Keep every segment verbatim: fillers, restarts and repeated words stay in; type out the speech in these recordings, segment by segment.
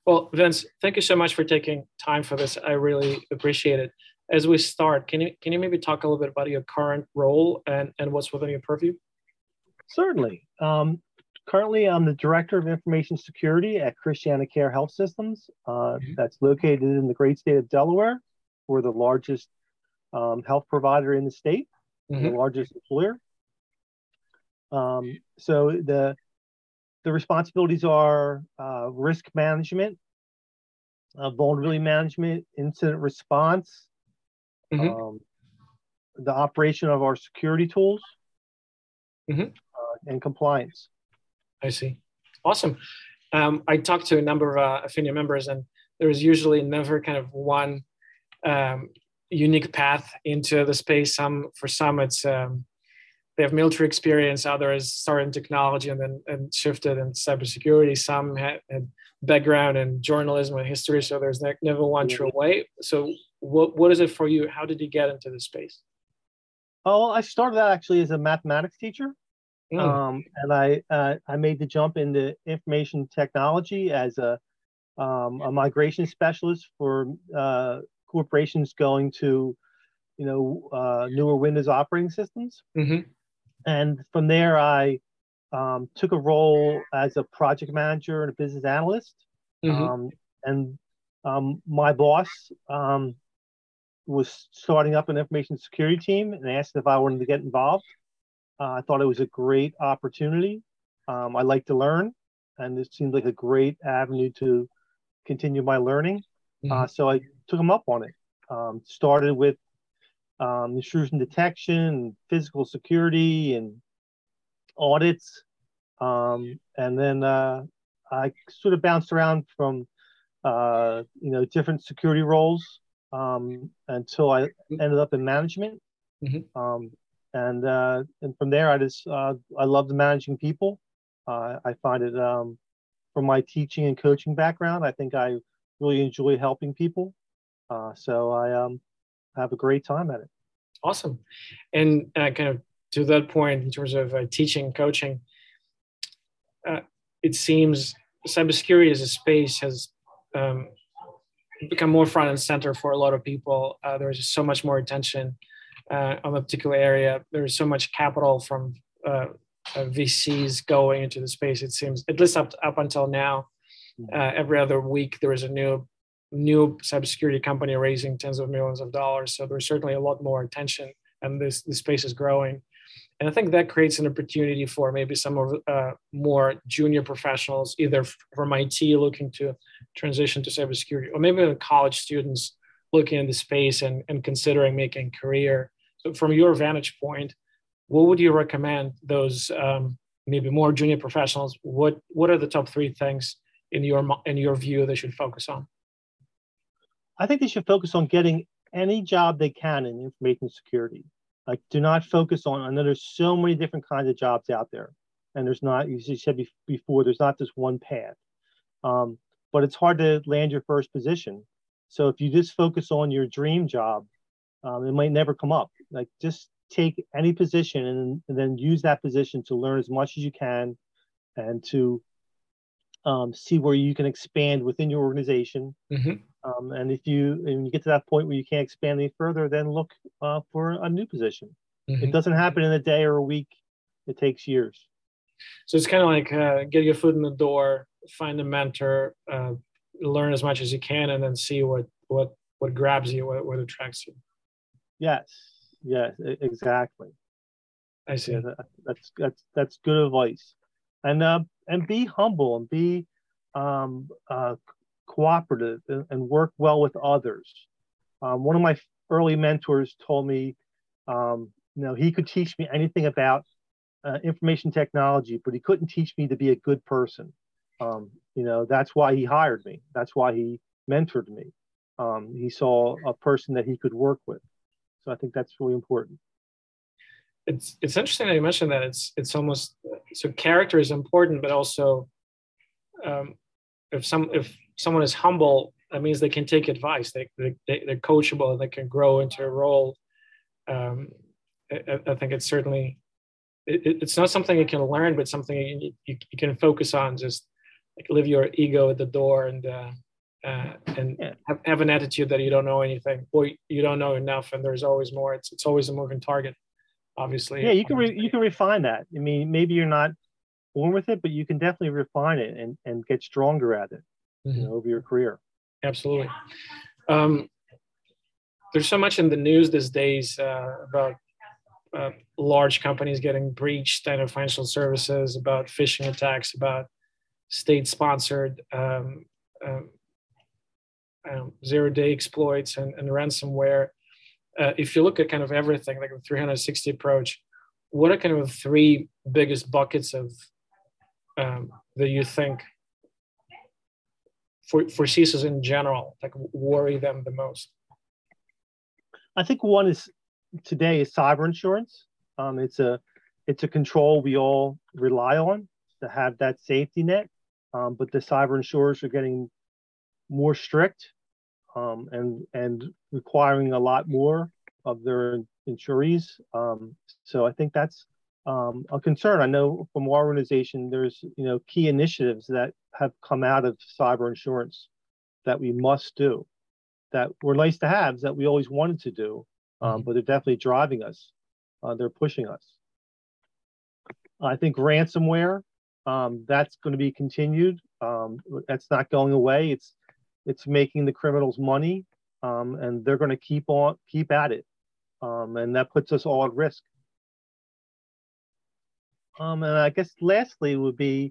Well, Vince, thank you so much for taking time for this. I really appreciate it. As we start, can you can you maybe talk a little bit about your current role and, and what's within your purview? Certainly. Um, currently, I'm the Director of Information Security at Christiana Care Health Systems. Uh, Mhm. that's located in the great state of Delaware. We're the largest um, health provider in the state and the Hmm. largest employer. Um, so the the responsibilities are uh, risk management, uh, vulnerability management, incident response, Hmm. um, the operation of our security tools, Hmm. uh, and compliance. I see. Awesome. Um, I talked to a number of uh, Affinia members, and there is usually never kind of one um, unique path into the space. Some for some, it's um, they have military experience. Others started in technology and then and shifted in cybersecurity. Some had, had background in journalism and history. So there's ne- never one true way. So what what is it for you? How did you get into this space? Oh, I started out actually as a mathematics teacher. Mm. Um, and I uh, I made the jump into information technology as a um, a migration specialist for uh, corporations going to you know uh, newer Windows operating systems. Hmm. And from there, I um, took a role as a project manager and a business analyst. Hmm. Um, and um, my boss um, was starting up an information security team and asked if I wanted to get involved. Uh, I thought it was a great opportunity. Um, I like to learn, and it seemed like a great avenue to continue my learning. Uh, Hmm. so I took him up on it. Um, started with um, intrusion detection, physical security, and audits. Um, and then uh, I sort of bounced around from uh, you know different security roles um, until I ended up in management. Hmm. Um, and uh, and from there, I just uh, I love managing people. Uh, I find it um, from my teaching and coaching background. I think I really enjoy helping people. Uh, so I um, have a great time at it. Awesome. And uh, kind of to that point, in terms of uh, teaching, coaching, uh, it seems cybersecurity as a space has um, become more front and center for a lot of people. Uh, there's just so much more attention uh, on a particular area. There's so much capital from uh, uh, V Cs going into the space. It seems, at least up up until now, uh, every other week there is a new new cybersecurity company raising tens of millions of dollars. So there's certainly a lot more attention, and this this space is growing. And I think that creates an opportunity for maybe some of uh, more junior professionals, either from I T looking to transition to cybersecurity, or maybe college students looking in the space and, and considering making a career. So, from your vantage point, what would you recommend those um, maybe more junior professionals? What What are the top three things in your in your view they should focus on? I think they should focus on getting any job they can in information security. Like, do not focus on. I know there's so many different kinds of jobs out there, and there's not. You said before, there's not just one path. Um, but it's hard to land your first position. So if you just focus on your dream job, um, it might never come up. Like, just take any position and, and then use that position to learn as much as you can and to um, see where you can expand within your organization. Mm-hmm. Um, and if you and you get to that point where you can't expand any further, then look uh, for a new position. It Mm-hmm. doesn't happen in a day or a week. It takes years. So it's kind of like uh, get your foot in the door, find a mentor, uh, learn as much as you can, and then see what what what grabs you, what, what attracts you. Yes, yes, e- exactly. I Yeah, see. that, that's that's that's good advice. And uh, and be humble and be um, uh, cooperative and, and work well with others. Um, one of my early mentors told me, um, you know, he could teach me anything about uh, information technology, but he couldn't teach me to be a good person. Um, you know, that's why he hired me. That's why he mentored me. Um, he saw a person that he could work with. So I think that's really important. It's it's interesting that you mentioned that. It's it's almost so character is important, but also um, if some if someone is humble, that means they can take advice. They they they're coachable and they can grow into a role. Um, I, I think it's certainly it, it's not something you can learn, but something you, you, you can focus on just like leave your ego at the door and uh, uh, and Yeah. have, have an attitude that you don't know anything or you don't know enough, and there's always more. It's it's always a moving target, obviously. Yeah, you can re- you can refine that. I mean, maybe you're not born with it, but you can definitely refine it and and get stronger at it, you know, Mhm. over your career. Absolutely. Um, there's so much in the news these days uh, about uh, large companies getting breached, and financial services, about phishing attacks, about state-sponsored um, um, um, zero-day exploits and, and ransomware. Uh, if you look at kind of everything, like a three hundred sixty approach, what are kind of the three biggest buckets of um, that you think for for C I S Os in general, like worry them the most? I think one is today is cyber insurance. Um, it's a it's a control we all rely on to have that safety net. Um, but the cyber insurers are getting more strict um, and and requiring a lot more of their insurees. Um, so I think that's um, a concern. I know from our organization, there's you know key initiatives that have come out of cyber insurance that we must do, that were nice to haves that we always wanted to do, um, but they're definitely driving us. Uh, they're pushing us. I think ransomware, um, that's going to be continued. Um, that's not going away. It's it's making the criminals money, um, and they're going to keep on keep at it, um, and that puts us all at risk. Um, and I guess lastly would be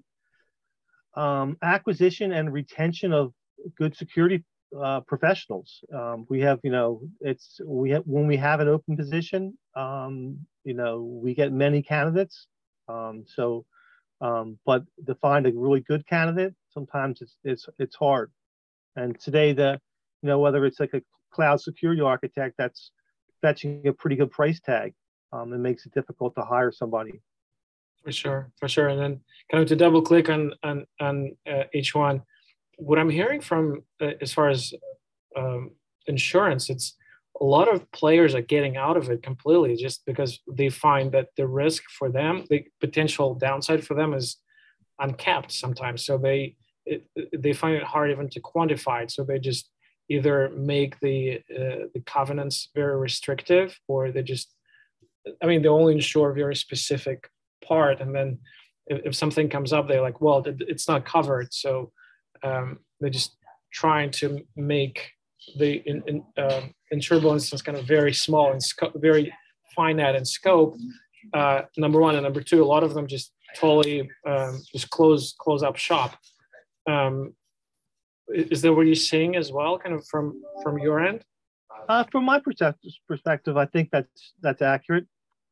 um, acquisition and retention of good security uh, professionals. Um, we have, you know, it's we have when we have an open position, um, you know, we get many candidates. Um, so, um, but to find a really good candidate, sometimes it's it's it's hard. And today, the you know whether it's like a cloud security architect that's fetching a pretty good price tag, um, it makes it difficult to hire somebody. For sure, for sure. And then kind of to double click on on on uh, each one, what I'm hearing from uh, as far as um, insurance, it's a lot of players are getting out of it completely just because they find that the risk for them, the potential downside for them is uncapped sometimes. So they it, they find it hard even to quantify it. So they just either make the uh, the covenants very restrictive, or they just, I mean, they only insure a very specific part, and then if, if something comes up, they're like, well, it's not covered. So um, they're just trying to make the in, in, uh, insurable instance kind of very small and sco- very finite in scope. Uh, number one, and number two, a lot of them just totally um, just close close up shop. Um, is that what you're seeing as well, kind of from from your end? Uh, from my perspective, I think that's that's accurate.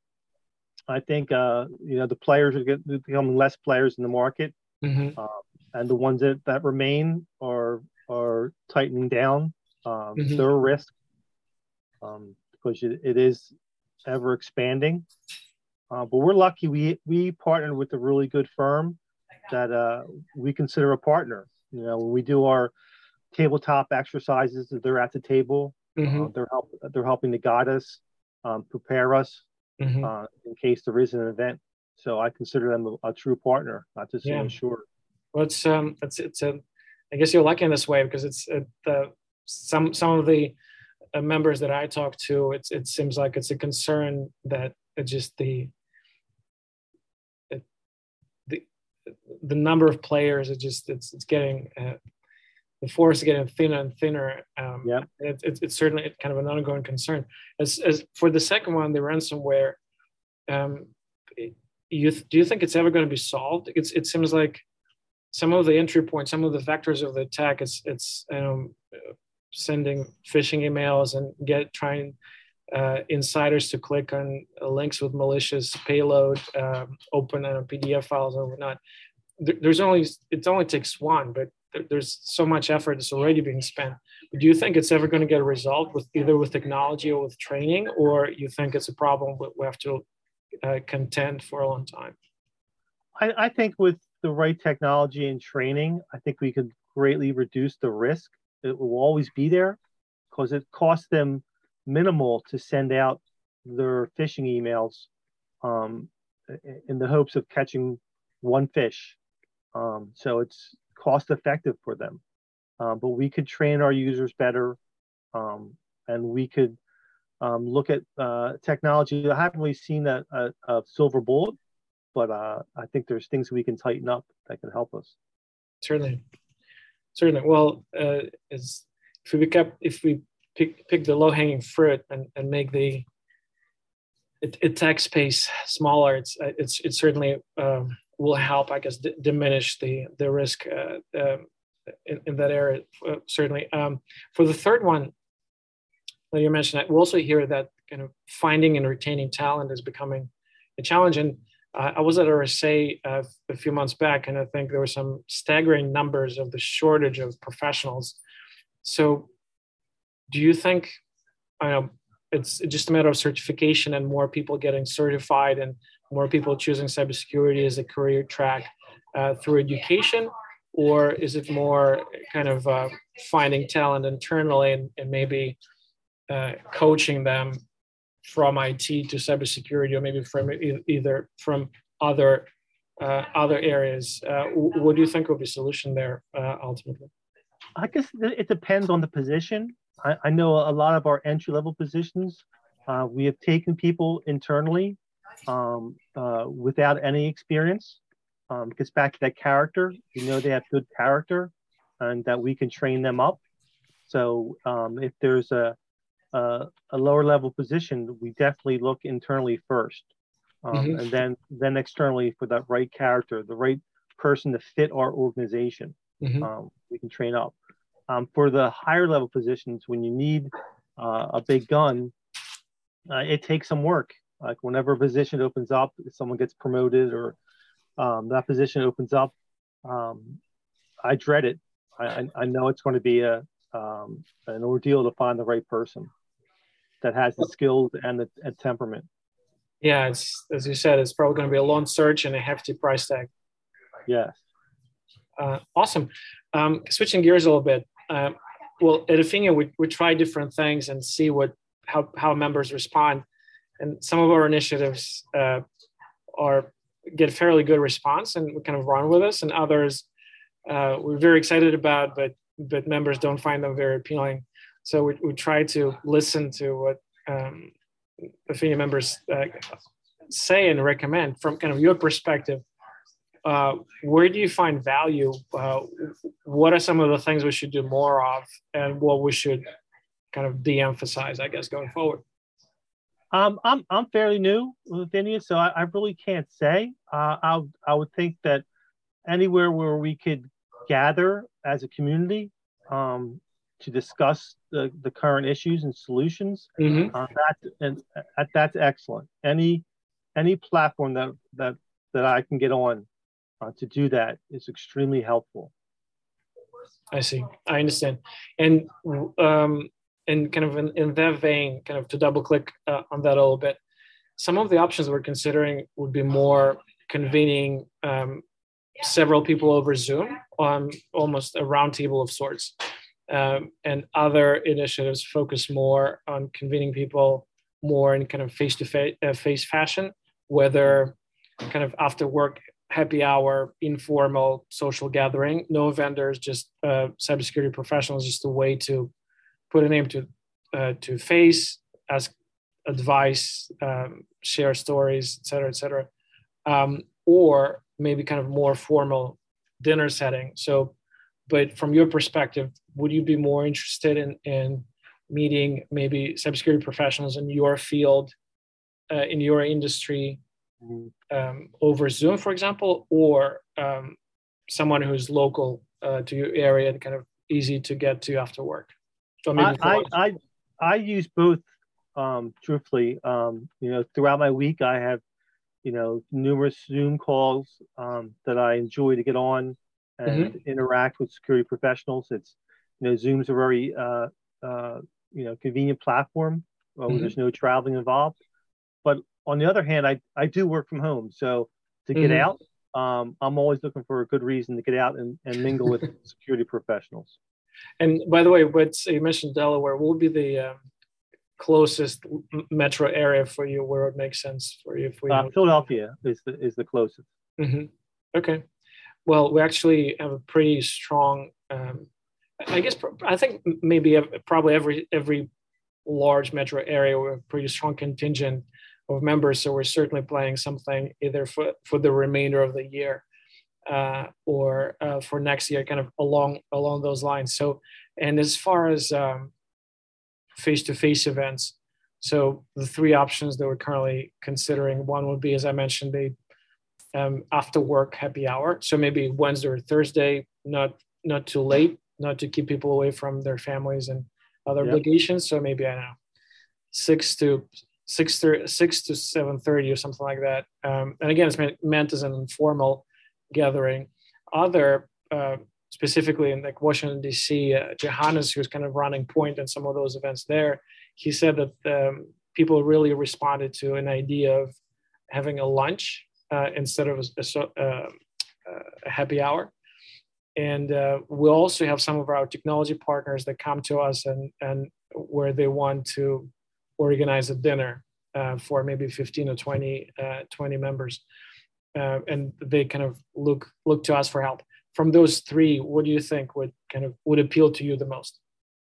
I think uh, you know the players are getting, becoming less players in the market, Mm-hmm. uh, and the ones that, that remain are are tightening down um, Mm-hmm. their risk um, because it, it is ever expanding. Uh, but we're lucky we we partnered with a really good firm that uh, we consider a partner. You know, when we do our tabletop exercises, they're at the table. Mm-hmm. Uh, they're help they're helping to guide us, um, prepare us. Mm-hmm. Uh, in case there is an event. So I consider them a, a true partner, not just Yeah. an insurer. Well, it's um, it's it's a, I guess you're lucky in this way because it's it, uh, some some of the uh, members that I talk to, it's it seems like it's a concern that it just the it, the the number of players, it just it's it's getting uh, the forest is getting thinner and thinner. Um, yeah, it, it, it's certainly kind of an ongoing concern. As as for the second one, the ransomware. Um, you do you think it's ever going to be solved? It's it seems like some of the entry points, some of the vectors of the attack, it's it's you know, sending phishing emails and get trying uh, insiders to click on links with malicious payload, um, open on P D F files or whatnot. There, there's only it only takes one, but there, there's so much effort that's already being spent. But do you think it's ever going to get resolved with either with technology or with training, or you think it's a problem we have to Uh, contend for a long time? I, I think with the right technology and training, I think we could greatly reduce the risk. It will always be there because it costs them minimal to send out their phishing emails um, in the hopes of catching one fish. Um, so it's cost effective for them. Uh, but we could train our users better, um, and we could um, look at uh, technology. I haven't really seen a, a, a silver bullet, but uh, I think there's things we can tighten up that can help us. Certainly, certainly. Well, uh, as if we pick up, if we pick pick the low hanging fruit and, and make the it, it tech space smaller, it's it's it certainly um, will help, I guess, d- diminish the the risk uh, uh, in, in that area. Uh, certainly. Um, for the third one that you mentioned, we also hear that kind of finding and retaining talent is becoming a challenge. And uh, I was at R S A uh, a few months back, and I think there were some staggering numbers of the shortage of professionals. So, do you think um, it's just a matter of certification and more people getting certified and more people choosing cybersecurity as a career track uh, through education? Or is it more kind of uh, finding talent internally and, and maybe uh, coaching them from I T to cybersecurity, or maybe from e- either from other uh, other areas? Uh, what do you think will be a solution there uh, ultimately? I guess it depends on the position. I, I know a lot of our entry level positions, uh, we have taken people internally um, uh, without any experience. Um, it gets back to that character. We know they have good character, and that we can train them up. So um, if there's a, a a lower level position, we definitely look internally first, um, Mm-hmm. and then then externally for that right character, the right person to fit our organization. Mm-hmm. Um, we can train up. Um, for the higher level positions, when you need uh, a big gun, uh, it takes some work. Like whenever a position opens up, if someone gets promoted or um, that position opens up, um, I dread it. I, I know it's going to be a um, an ordeal to find the right person that has the skills and the and temperament. Yeah, it's, as you said, it's probably going to be a long search and a hefty price tag. Yes. Uh, awesome. Um, switching gears a little bit. Um, well, at Affinia, we, we try different things and see what how, how members respond. And some of our initiatives uh, are get fairly good response and we kind of run with us, and others uh, we're very excited about, but but members don't find them very appealing. So we, we try to listen to what um, Affinia members uh, say and recommend from kind of your perspective. Uh, where do you find value? Uh, what are some of the things we should do more of, and what we should kind of de-emphasize, I guess, going forward? Um, I'm I'm fairly new with Affinia, so I, I really can't say. Uh, I I would think that anywhere where we could gather as a community um, to discuss the, the current issues and solutions, Mm-hmm. uh, that and uh, that's excellent. Any any platform that that that I can get on uh, to do that is extremely helpful. I see. I understand. And um, and kind of in, in that vein, kind of to double click uh, on that a little bit, some of the options we're considering would be more convening um, several people over Zoom on almost a roundtable of sorts. Um, and other initiatives focus more on convening people more in kind of face-to-face uh, face fashion, whether kind of after work, happy hour, informal social gathering, no vendors, just uh, cybersecurity professionals, just a way to put a name to uh, to face, ask advice, um, share stories, et cetera, et cetera. Um, or maybe kind of more formal dinner setting. So, but from your perspective, would you be more interested in, in meeting maybe cybersecurity professionals in your field, uh, in your industry, um, over Zoom, for example, or um, someone who's local uh, to your area and kind of easy to get to after work? So maybe I, I, I, I use both, um, truthfully. Um, you know, throughout my week, I have, you know, numerous Zoom calls um, that I enjoy to get on and mm-hmm. interact with security professionals. It's, you know, Zoom's a very, uh, uh, you know, convenient platform where Mm-hmm. there's no traveling involved. But on the other hand, I, I do work from home. So to get Mm-hmm. out, um, I'm always looking for a good reason to get out and, and mingle with security professionals. And by the way, what you mentioned Delaware, what would be the um, closest metro area for you where it makes sense for you? If we uh, have... Philadelphia is the is the closest. Mm-hmm. Okay. well, we actually have a pretty strong. Um, I guess I think maybe probably every every large metro area with a pretty strong contingent of members. So we're certainly planning something either for for the remainder of the year uh, or uh, for next year, kind of along along those lines. So, and as far as um, face-to-face events, so the three options that we're currently considering, one would be, as I mentioned, the um, after work happy hour. So maybe Wednesday or Thursday, not not too late, not to keep people away from their families and other Yep. obligations. So maybe, I don't know, six to six thirty, six to seven thirty or something like that. Um, and again, it's meant, meant as an informal gathering. Other uh, specifically in like Washington D C, uh, Johannes, who's kind of running point in some of those events there, he said that um, people really responded to an idea of having a lunch uh, instead of a, a, a happy hour. And uh, we also have some of our technology partners that come to us and, and where they want to organize a dinner uh, for maybe fifteen or twenty, uh, twenty members. Uh, and they kind of look look to us for help. From those three, what do you think would kind of would appeal to you the most?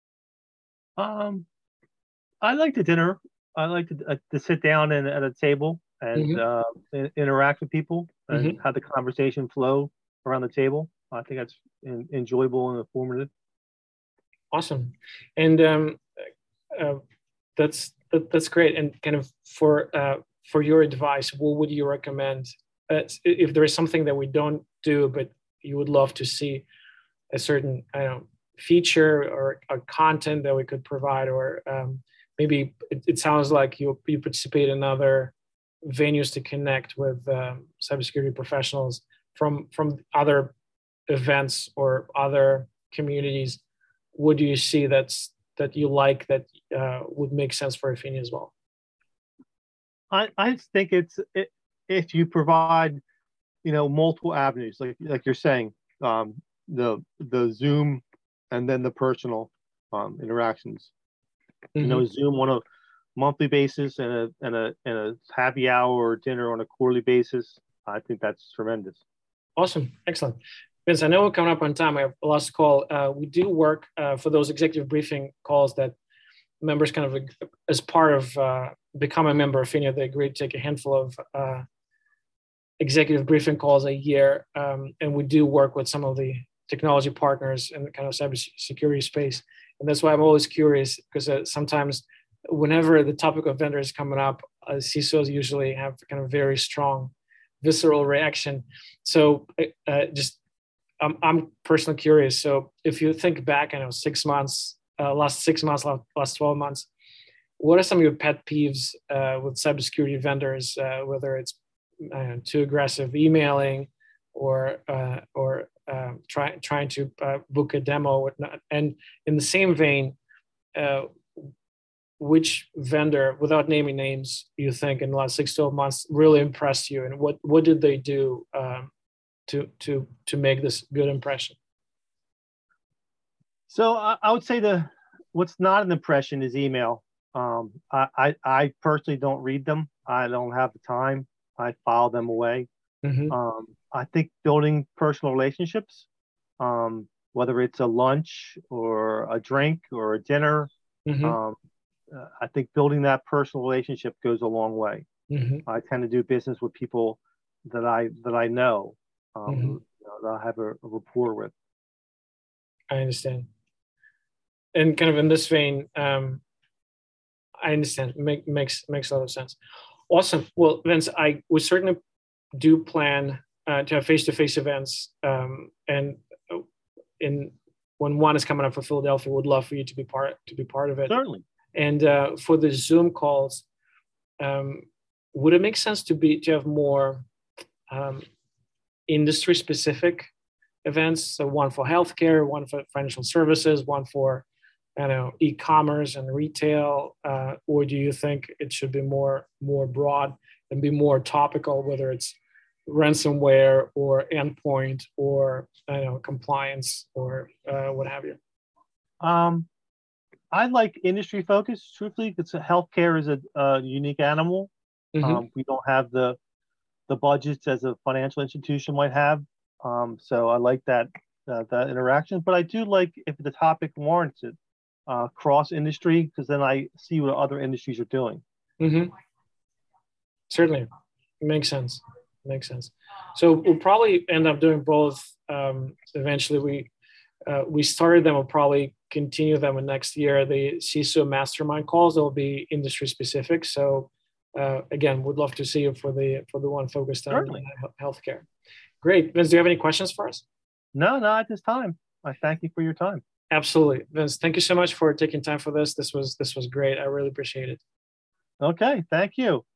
Um, I like the dinner. I like to, uh, to sit down and, at a table and Mm-hmm. uh, in, interact with people and Mm-hmm. have the conversation flow around the table. I think that's in, enjoyable and informative. Awesome, and um, uh, that's that, that's great. And kind of for uh, for your advice, what would you recommend uh, if there is something that we don't do but you would love to see, a certain I don't know feature or a content that we could provide, or um, maybe it, it sounds like you you participate in other venues to connect with um, cybersecurity professionals from from other events or other communities. What do you see that's that you like that uh, would make sense for Aphinia as well? I, I think it's it, if you provide, you know, multiple avenues, like like you're saying, um, the the Zoom and then the personal um, interactions. Mm-hmm. You know, Zoom on a monthly basis and a and a and a happy hour or dinner on a quarterly basis. I think that's tremendous. Awesome, excellent. Vince, I know we're coming up on time. I have a last call. Uh, we do work uh, for those executive briefing calls that members kind of, as part of uh, become a member of Aphinia, they agree to take a handful of uh, executive briefing calls a year. Um, and we do work with some of the technology partners in the kind of cybersecurity space. And that's why I'm always curious, because uh, sometimes whenever the topic of vendor is coming up, uh, C I S Os usually have kind of very strong visceral reaction. So uh, just, I'm, I'm personally curious. So if you think back, I know six months, uh, last six months, last, last twelve months, what are some of your pet peeves uh, with cybersecurity vendors, uh, whether it's uh, too aggressive emailing or uh, or uh, try, trying to uh, book a demo or whatnot? And in the same vein, uh, which vendor, without naming names, you think in the last six to twelve months really impressed you, and what what did they do um, to to to make this good impression? So I, I would say the what's not an impression is email. Um, I, I I personally don't read them. I don't have the time. I file them away. Mm-hmm. Um, I think building personal relationships, um, whether it's a lunch or a drink or a dinner, Mm-hmm. um, uh, I think building that personal relationship goes a long way. Mm-hmm. I tend to do business with people that I that I know, um, Mm-hmm. who, you know, that I have a, a rapport with. I understand. And kind of in this vein, um, I understand. Make, makes makes a lot of sense. Awesome. Well, Vince, I would certainly do plan uh, to have face-to-face events, um, and in when one is coming up for Philadelphia, would love for you to be part to be part of it. Certainly. And uh, for the Zoom calls, um, would it make sense to be to have more um, industry-specific events? So one for healthcare, one for financial services, one for I don't know e-commerce and retail, uh, or do you think it should be more more broad and be more topical, whether it's ransomware or endpoint or I don't know compliance or uh, what have you? Um, I like industry focus. Truthfully, because healthcare is a, a unique animal. Mm-hmm. Um, we don't have the the budgets as a financial institution might have. Um, so I like that uh, that interaction. But I do like if the topic warrants it, uh, cross industry, because then I see what other industries are doing. Mm-hmm. Certainly, makes sense. Makes sense. So we'll probably end up doing both. Um, eventually, we uh, we started them. We'll probably continue them in next year. The C I S O mastermind calls, they'll be industry specific. So uh, again, would love to see you for the for the one focused on Certainly. healthcare. Great, Vince. Do you have any questions for us? No, not at this time. I thank you for your time. Absolutely, Vince. Thank you so much for taking time for this. This was this was great. I really appreciate it. Okay, thank you.